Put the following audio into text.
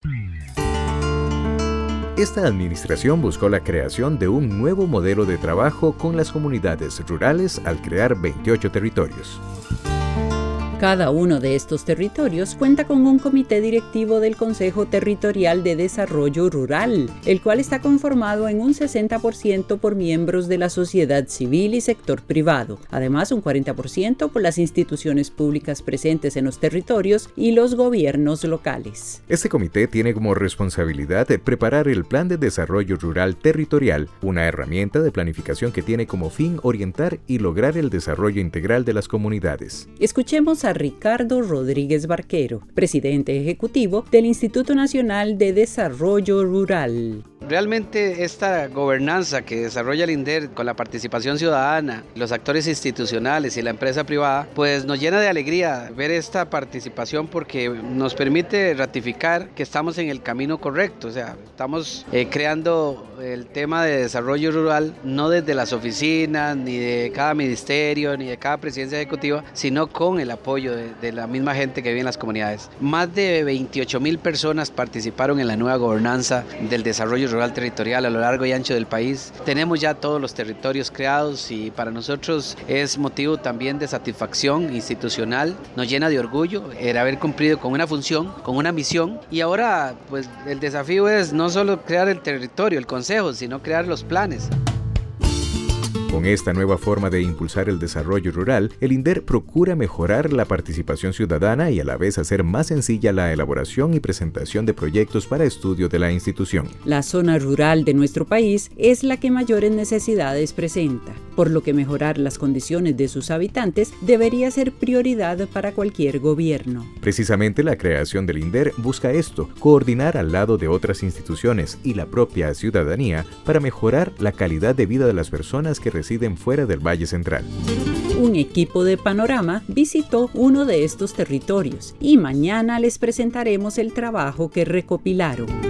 Esta administración buscó la creación de un nuevo modelo de trabajo con las comunidades rurales al crear 28 territorios. Cada uno de estos territorios cuenta con un comité directivo del Consejo Territorial de Desarrollo Rural, el cual está conformado en un 60% por miembros de la sociedad civil y sector privado, además un 40% por las instituciones públicas presentes en los territorios y los gobiernos locales. Este comité tiene como responsabilidad preparar el Plan de Desarrollo Rural Territorial, una herramienta de planificación que tiene como fin orientar y lograr el desarrollo integral de las comunidades. Escuchemos a Ricardo Rodríguez Barquero, presidente ejecutivo del Instituto Nacional de Desarrollo Rural. Realmente esta gobernanza que desarrolla el INDER con la participación ciudadana, los actores institucionales y la empresa privada, pues nos llena de alegría ver esta participación porque nos permite ratificar que estamos en el camino correcto, o sea, estamos creando el tema de desarrollo rural no desde las oficinas, ni de cada ministerio, ni de cada presidencia ejecutiva, sino con el apoyo de la misma gente que vive en las comunidades. Más de 28,000 personas participaron en la nueva gobernanza del desarrollo rural territorial a lo largo y ancho del país. Tenemos ya todos los territorios creados y para nosotros es motivo también de satisfacción institucional. Nos llena de orgullo el haber cumplido con una función, con una misión y ahora pues el desafío es no solo crear el territorio, el consejo, sino crear los planes. Con esta nueva forma de impulsar el desarrollo rural, el INDER procura mejorar la participación ciudadana y a la vez hacer más sencilla la elaboración y presentación de proyectos para estudio de la institución. La zona rural de nuestro país es la que mayores necesidades presenta, por lo que mejorar las condiciones de sus habitantes debería ser prioridad para cualquier gobierno. Precisamente la creación del INDER busca esto, coordinar al lado de otras instituciones y la propia ciudadanía para mejorar la calidad de vida de las personas que residen fuera del Valle Central. Un equipo de Panorama visitó uno de estos territorios y mañana les presentaremos el trabajo que recopilaron.